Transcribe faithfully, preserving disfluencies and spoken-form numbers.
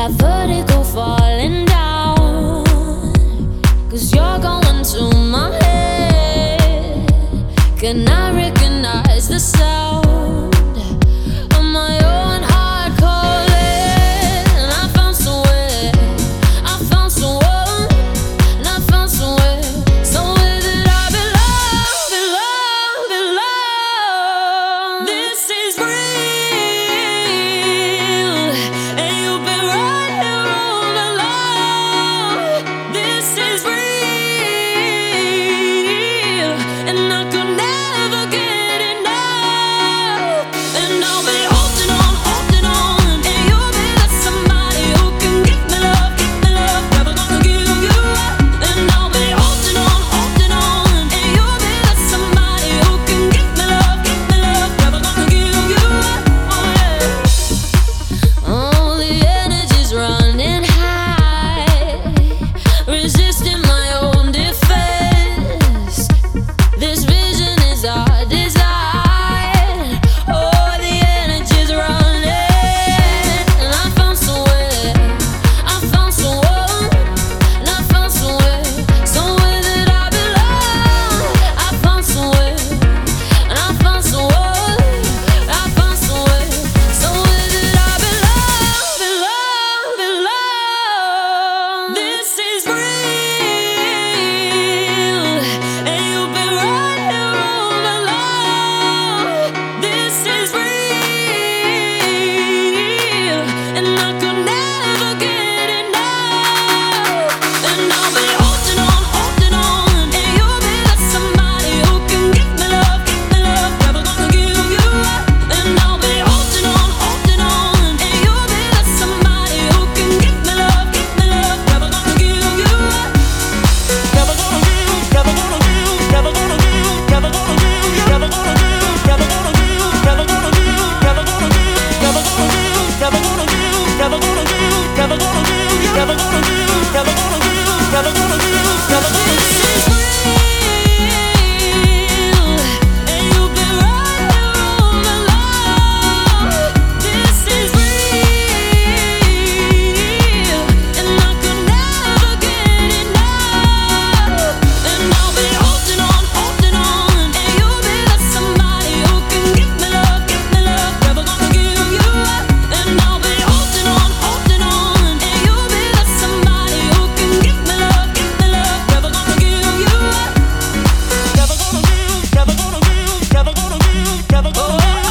got vertigo falling down, 'cause you're going to my head. Can I recognize the sound of my own heart calling? And I found somewhere, I found someone, and I found somewhere, somewhere that I belong, belong, belong. This is real, and you've been right here all along. This is real, and I could never get enough. And I'll be holding on, holding on, and you'll be with somebody who can give me love, give me love, never gonna give you up. And I'll be holding on, holding on, and you'll be with somebody who can give me love, give me love, never gonna give you up. Oh yeah. Oh, the energy's running high, resisting my own defense. This vision is our desire. Oh, the energy's running, and I found somewhere, I found someone, and I found somewhere, somewhere that I belong. I found somewhere, and I found someone, I found somewhere, somewhere that I belong, belong, belong. This is real, and you've been right here all along. This is real, and I could never get enough. And I'll be holding on, holding on, and you'll be with somebody who can give me love, give me love, never gonna give you up. And I'll be holding on, holding on, and you'll be with somebody who can give me love, give me love, never gonna give you up. Never gonna give, never gonna give, never gonna give, never gonna give, never gonna give, never gonna give, never gonna give, never gonna give, never gonna give, never gonna give, never gonna give, never gonna give, never gonna give, never gonna give, never gonna give, never gonna give. This is real, and you've been right here all along. This is real, and I could never get enough. And I'll be holding on, holding on, and you'll be with somebody who can give me love, give me love, never gonna give you up. And I'll be holding on, holding on, and you'll be with somebody who can give me love, give me love, never gonna give you up. Never gonna give, never gonna give, never gonna give, never gonna give.